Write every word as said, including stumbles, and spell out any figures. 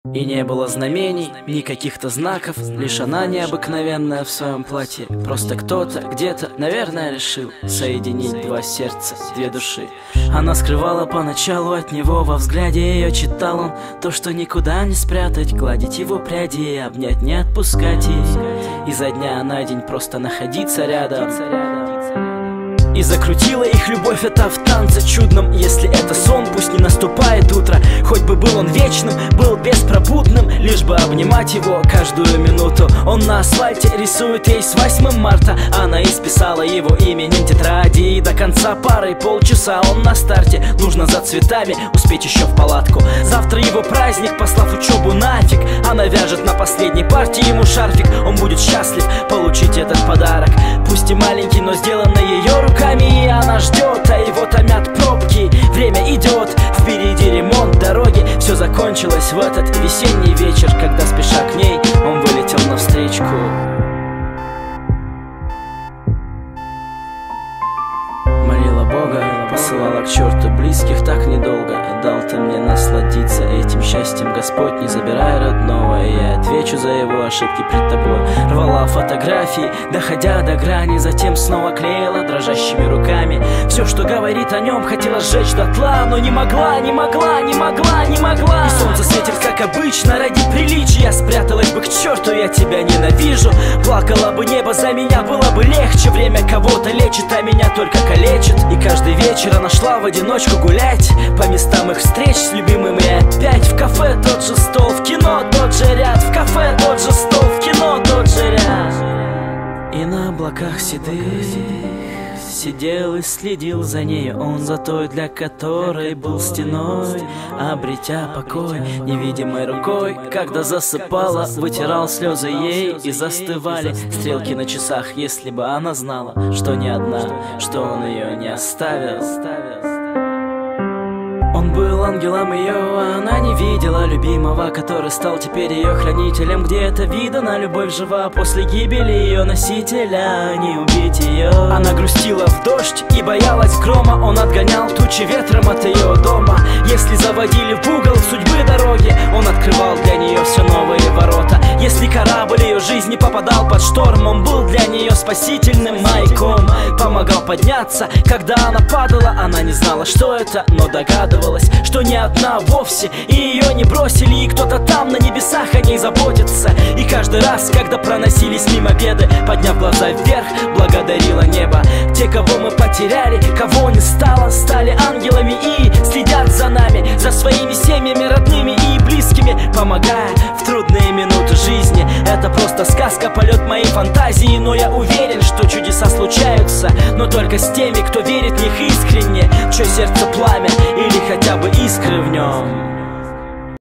И не было знамений, ни каких-то знаков, лишь она необыкновенная в своем платье. Просто кто-то где-то, наверное, решил соединить два сердца, две души. Она скрывала поначалу от него, во взгляде ее читал он то, что никуда не спрятать. Гладить его пряди и обнять, не отпускать, и изо дня на день просто находиться рядом. И закрутила их любовь эта в танце чудном. Если это сон, пусть не наступает утро. Хоть бы был он вечным, был беспробудным, лишь бы обнимать его каждую минуту. Он на асфальте рисует ей с восьмым марта. Она исписала его именем тетради. И до конца пары полчаса он на старте. Нужно за цветами успеть еще в палатку. Завтра его праздник, послав учебу нафиг. Она вяжет на последней партии ему шарфик. Он будет счастлив получить этот подарок. Пусть и маленький, но сделанный ее руками. И она ждет, а его томят пробки. Время идет, впереди ремонт дороги. Все закончилось в этот весенний вечер, когда, спеша к ней, он вылетел навстречку. Молила Бога, посылала к черту близких так недолго. Дал ты мне насладиться этим счастьем, Господь, не забирай родного. И я отвечу за его ошибки пред тобой. Рвала фотографии, доходя до грани, затем снова клеила дрожащими руками. Все, что говорит о нем, хотела сжечь дотла, но не могла, не могла, не могла, не могла. И солнце светит, как обычно, ради приличия. Спряталась бы к черту, я тебя ненавижу. Плакала бы небо за меня, было бы легче. Время кого-то лечит, а меня только калечит. И каждый вечер она шла в одиночку гулять по местам их встреч с любимыми. Опять в кафе тот же стол, в кино тот же ряд. В кафе тот же стол, в кино тот же ряд. И на облаках седых сидел и следил за ней он, за той, для которой был стеной. Обретя покой невидимой рукой, когда засыпала, вытирал слезы ей, и застывали стрелки на часах. Если бы она знала, что не одна, что он ее не оставил. Он был ангелом ее, а она не видела любимого, который стал теперь ее хранителем. Где это видано, любовь жива после гибели ее носителя, не убить ее. Она грустила в дождь и боялась грома. Он отгонял тучи ветром от ее дома. Если заводили в угол судьбы дороги, он открывал для нее все новые ворота. Если корабль ее жизни попадал под шторм, он был для нее спасительным маяком. Помогал подняться, когда она падала. Она не знала, что это, но догадывалась, что не одна вовсе, и ее не бросили, и кто-то там на небесах о ней заботится. И каждый раз, когда проносились мимо беды, подняв глаза вверх, благодарила небо. Те, кого мы потеряли, кого не стало, стали ангелами и следят за нами, за своими семьями, родными и близкими, помогая в трудные минуты жизни. Это просто сказка, полет моей фантазии, но я уверен, что чудеса случаются, но только с теми, кто верит в них искренне, чье сердце пламя или хотя бы искры в нем.